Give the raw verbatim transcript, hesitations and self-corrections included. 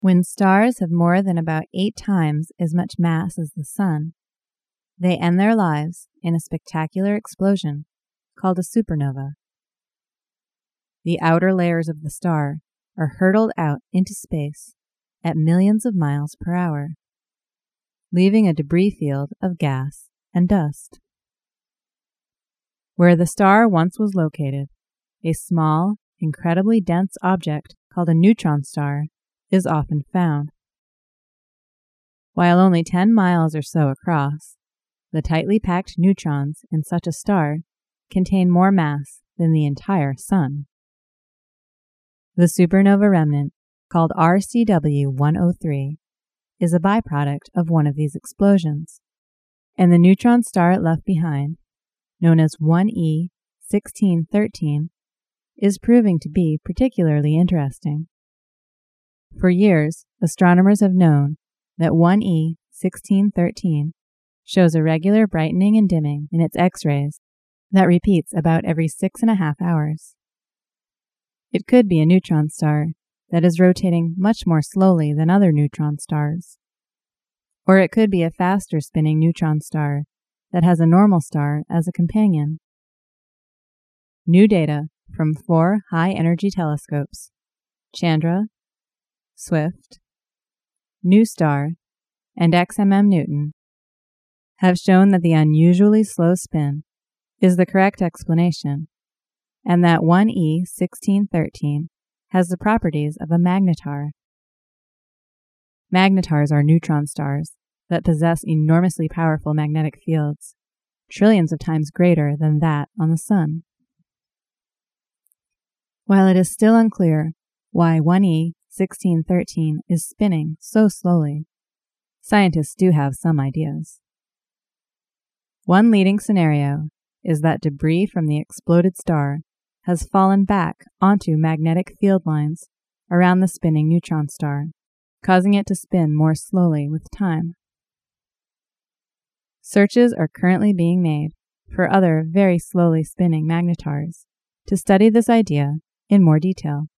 When stars have more than about eight times as much mass as the Sun, they end their lives in a spectacular explosion called a supernova. The outer layers of the star are hurtled out into space at millions of miles per hour, leaving a debris field of gas and dust. Where the star once was located, a small, incredibly dense object called a neutron star is often found. While only ten miles or so across, the tightly packed neutrons in such a star contain more mass than the entire Sun. The supernova remnant, called R C W one oh three, is a byproduct of one of these explosions, and the neutron star it left behind, known as one E sixteen thirteen, is proving to be particularly interesting. For years, astronomers have known that one E sixteen thirteen shows a regular brightening and dimming in its X-rays that repeats about every six and a half hours. It could be a neutron star that is rotating much more slowly than other neutron stars. Or it could be a faster spinning neutron star that has a normal star as a companion. New data from four high-energy telescopes, Chandra, Swift, NuSTAR, and X M M Newton, have shown that the unusually slow spin is the correct explanation, and that one E sixteen thirteen has the properties of a magnetar. Magnetars are neutron stars that possess enormously powerful magnetic fields, trillions of times greater than that on the Sun. While it is still unclear why one E sixteen thirteen is spinning so slowly, scientists do have some ideas. One leading scenario is that debris from the exploded star has fallen back onto magnetic field lines around the spinning neutron star, causing it to spin more slowly with time. Searches are currently being made for other very slowly spinning magnetars to study this idea in more detail.